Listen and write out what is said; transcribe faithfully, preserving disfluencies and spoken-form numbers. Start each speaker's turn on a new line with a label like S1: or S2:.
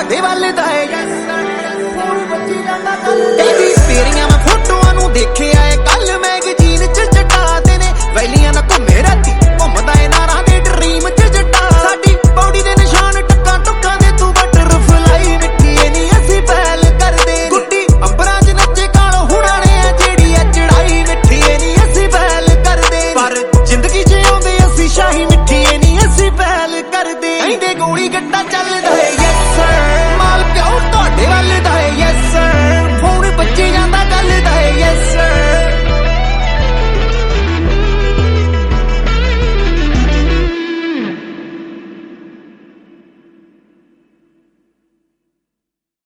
S1: साडे वाले दा है तेरियां मैं फोटोआं नूं देखिया है कल मैगजीन च चटाते ने वैलियां ना घुमे राती घुमदा है नारा दे ड्रीम च जटा साडी बॉडी दे निशान टक्का टुक्का दे तू बटरफ्लाई मिठी नहीं असी पहल कर दे गुड्डी अंबरां च नच्चे कालो हुणा ने जेड़ी है चढ़ाई मिठी नहीं असी पहल कर दे पर जिंदगी च आउंदे असी शाही मिठी नहीं असी पहल कर दे कहंदे गोली गड्डा चलदा है।